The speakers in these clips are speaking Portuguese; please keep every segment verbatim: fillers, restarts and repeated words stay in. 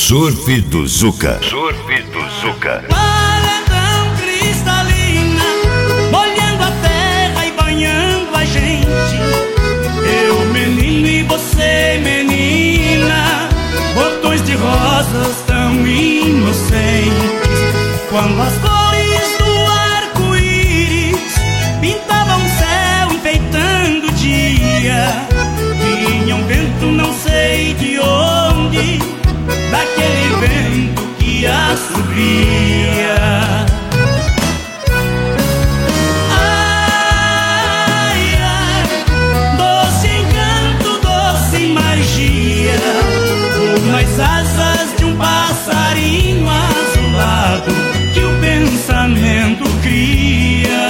Surf do Zuca. Surf do Zuca. Paredão cristalina, molhando a terra e banhando a gente. Eu menino e você menina, botões de rosas tão inocentes. Quando as cores do arco-íris pintavam o céu enfeitando o dia, vinha um vento não sei de onde, daquele vento que assovia. Ai, ai, doce encanto, doce magia, como as asas de um passarinho azulado que o pensamento cria.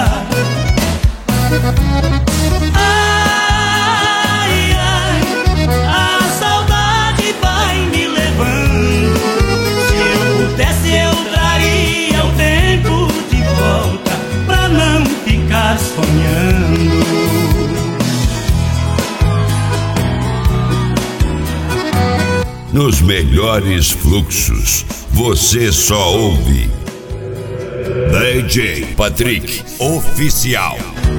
Ai, ai, a saudade vai me levando. Se eu pudesse eu traria o tempo de volta pra não ficar sonhando. Nos melhores fluxos, você só ouve D J Patrick Oficial.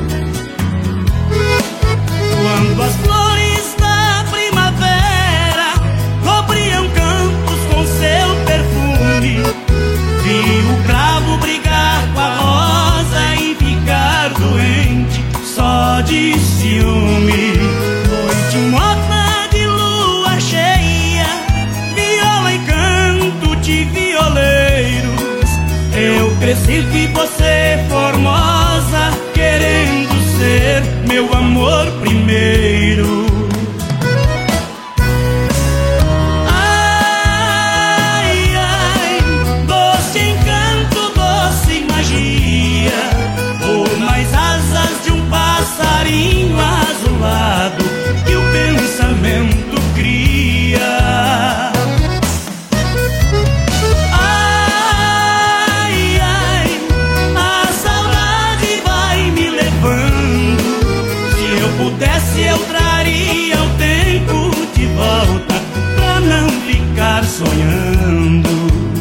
Quando as flores da primavera cobriam campos com seu perfume, vi o cravo brigar com a rosa e ficar doente só de ciúme. Noite morta de lua cheia, viola e canto de violeiros. Eu cresci, vi você formosa, querendo ser meu amor primeiro. Ai, ai, doce encanto, doce magia, como as asas de um passarinho azulado que o pensamento cria. Ai, ai, a saudade vai me levando. Se eu pudesse eu traria o tempo de volta pra não ficar sonhando.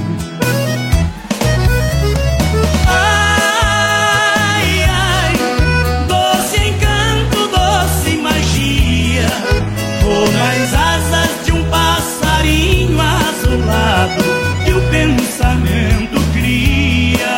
Ai, ai, doce encanto, doce magia, como as asas de um passarinho azulado que o pensamento cria.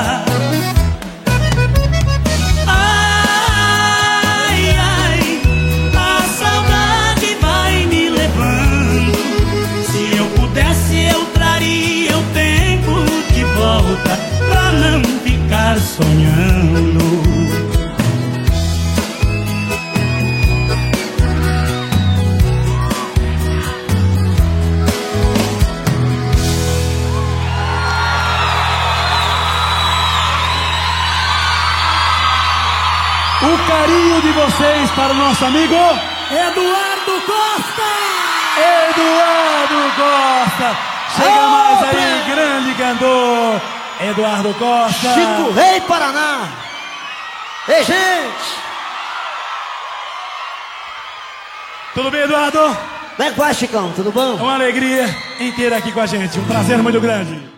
Ai, ai, a saudade vai me levando. Se eu pudesse eu traria o tempo de volta pra não ficar sonhando. O carinho de vocês para o nosso amigo Eduardo Costa! Eduardo Costa. Chega Opa! mais aí, grande cantor Eduardo Costa. Chico Rei Paraná. Ei, gente! Tudo bem, Eduardo? Como é que vai, Chicão? Tudo bom? Uma alegria inteira aqui com a gente. Um prazer muito grande.